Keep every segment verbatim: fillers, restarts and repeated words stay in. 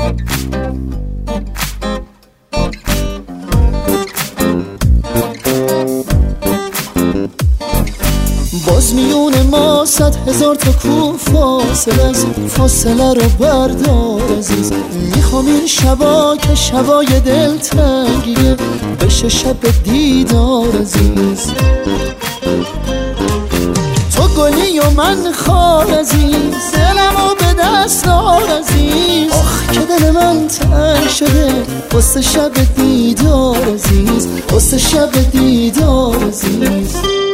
باز میون ما صد هزار تا کو فاصله است، فاصله رو بردار عزیز. میخوام این شبا که شبای دلتنگیه بشه شب دیدار عزیز. تو گلی و من خار عزیز، دلمو به دست دار عزیز. آخ که دل من تنگ شده واسه شب دیدار عزیز، واسه شب دیدار عزیز.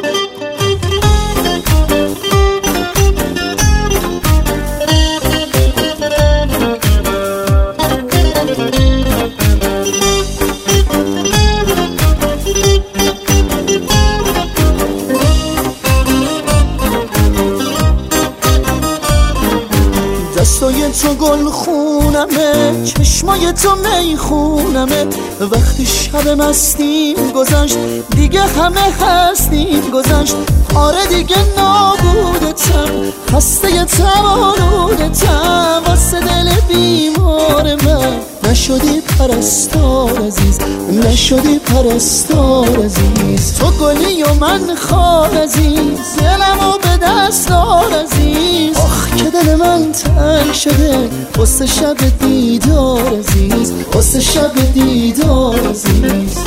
دستای تو گل خونمه، چشمای تو میخونمه. وقتی شب مستیم گذشت دیگه همه هستیم گذشت. آره دیگه نابودتم، خسته تم آلودتم. واسه دل بیمار من نشدی پرستار عزیز، نشدی پرستار عزیز. تو گلی و من خار عزیز، دلمو به دست دار عزیز. آخ که دل من تنگ شده واسه شب دیدار عزیز، واسه شب دیدار عزیز.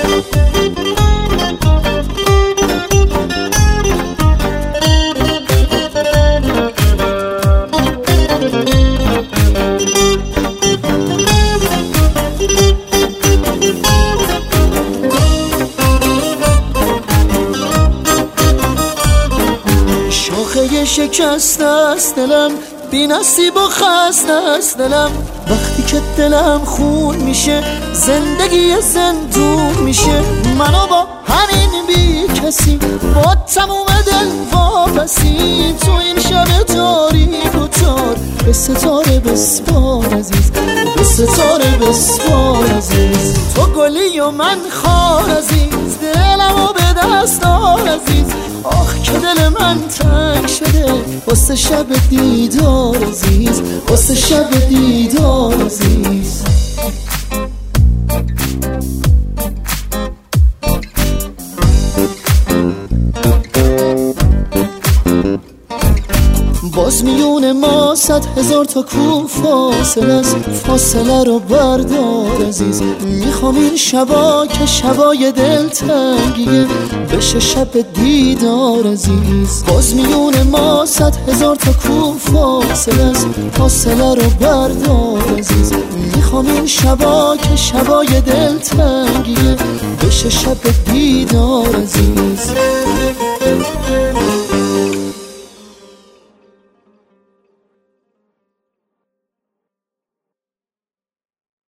شاخه شکست است دلم، بی نصیب و خسته است دلم. وقتی که دلم خون میشه زندگی زندون میشه. منو با همین بی کسی با تموم دل واپسی. تو این شب تاریک و تار به ستاره بسپار عزیز، به ستاره بسپار عزیز. تو گلی و من خار عزیز، دلمو به دست دار عزیز. آخ که دل من تنگ شده واسه شب دیدار عزیز، واسه شب دیدار عزیز. باز میون ما صد هزار تا کو فاصله است، فاصله رو بردار عزیز. میخوام این شبا که شبای دلتنگیه بشه شب دیدار عزیز. باز میون ما صد هزار تا کو فاصله است، فاصله رو بردار عزیز. میخوام این شبا که شبای دلتنگیه بشه شب دیدار عزیز.